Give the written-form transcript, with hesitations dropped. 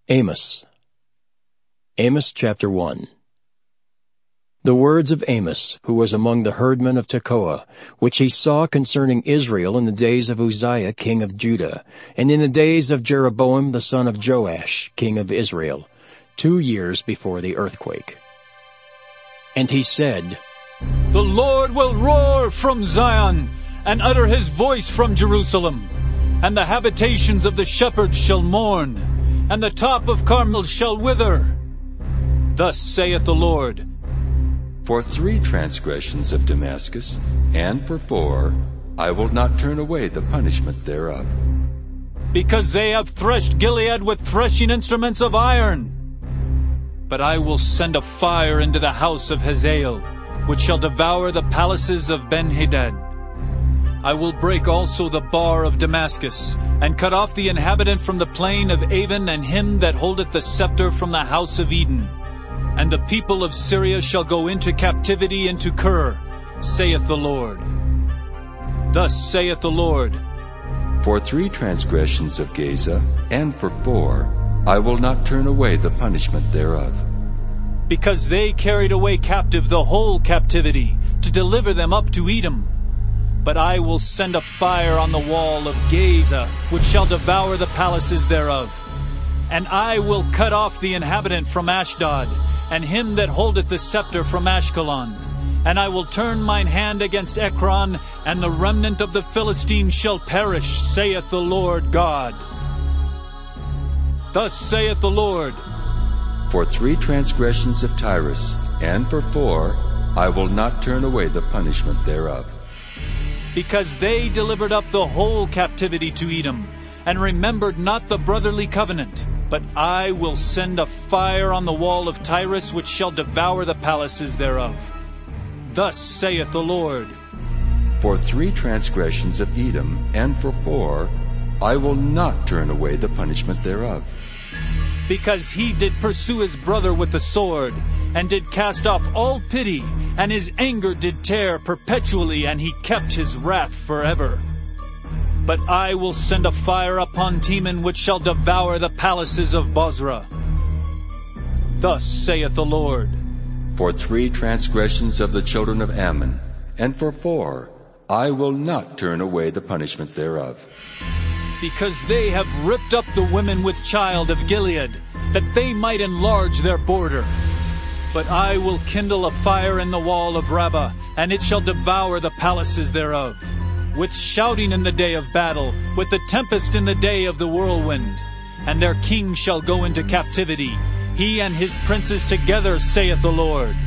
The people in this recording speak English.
Amos. Amos chapter 1. The words of Amos, who was among the herdmen of Tekoa, which he saw concerning Israel in the days of Uzziah king of Judah, and in the days of Jeroboam the son of Joash king of Israel, 2 years before the earthquake. And he said, The Lord will roar from Zion, and utter his voice from Jerusalem, and the habitations of the shepherds shall mourn, and the top of Carmel shall wither. Thus saith the Lord, For 3 transgressions of Damascus, and for 4, I will not turn away the punishment thereof. Because they have threshed Gilead with threshing instruments of iron. But I will send a fire into the house of Hazael, which shall devour the palaces of Ben-Hadad. I will break also the bar of Damascus, and cut off the inhabitant from the plain of Avon, and him that holdeth the scepter from the house of Eden. And the people of Syria shall go into captivity into Kir, saith the Lord. Thus saith the Lord, For 3 transgressions of Gaza, and for 4, I will not turn away the punishment thereof. Because they carried away captive the whole captivity, to deliver them up to Edom. But I will send a fire on the wall of Gaza, which shall devour the palaces thereof. And I will cut off the inhabitant from Ashdod, and him that holdeth the scepter from Ashkelon. And I will turn mine hand against Ekron, and the remnant of the Philistines shall perish, saith the Lord God. Thus saith the Lord, For 3 transgressions of Tyrus, and for 4, I will not turn away the punishment thereof. Because they delivered up the whole captivity to Edom, and remembered not the brotherly covenant. But I will send a fire on the wall of Tyrus, which shall devour the palaces thereof. Thus saith the Lord, For 3 transgressions of Edom, and for 4, I will not turn away the punishment thereof. Because he did pursue his brother with the sword, and did cast off all pity, and his anger did tear perpetually, and he kept his wrath forever. But I will send a fire upon Teman, which shall devour the palaces of Bozrah. Thus saith the Lord, For 3 transgressions of the children of Ammon, and for 4, I will not turn away the punishment thereof. Because they have ripped up the women with child of Gilead, that they might enlarge their border. But I will kindle a fire in the wall of Rabbah, and it shall devour the palaces thereof. With shouting in the day of battle, with the tempest in the day of the whirlwind. And their king shall go into captivity, he and his princes together, saith the Lord.